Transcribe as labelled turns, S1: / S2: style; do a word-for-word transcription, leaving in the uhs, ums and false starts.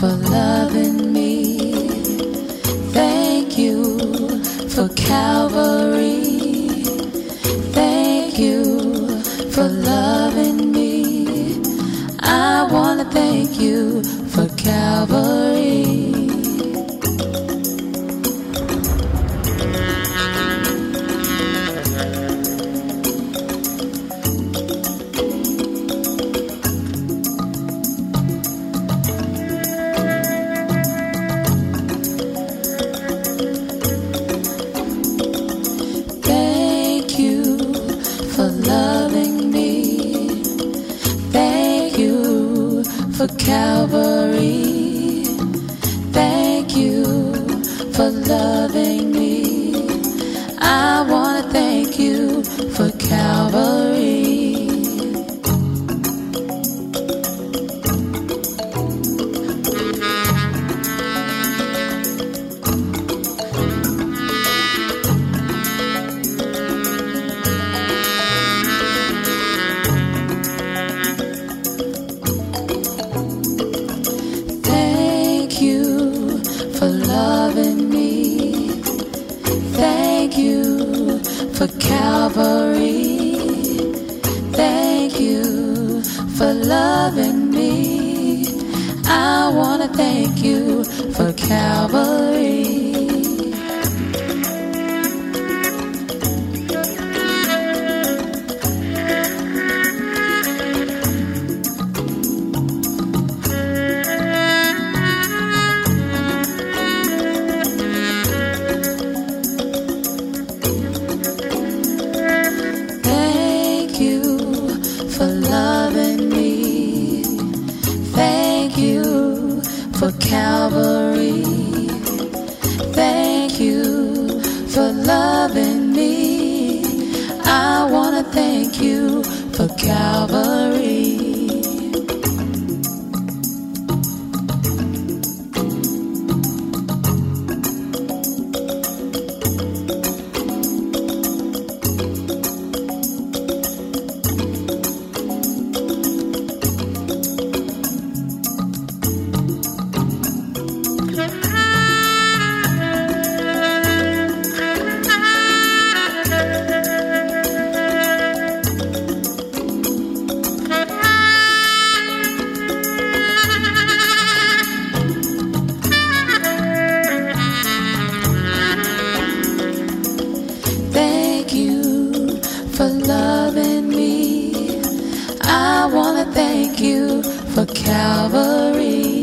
S1: for loving me. Thank you for Calvary. Thank you for loving me. I wanna thank you for Calvary. For Calvary, thank you for loving me. I wanna thank you for Calvary. For loving me, thank you for Calvary, thank you for loving me. I wanna thank you for Calvary. For loving me, thank you for Calvary, thank you for loving me. I wanna thank you for Calvary. For loving me, I wanna thank you for Calvary.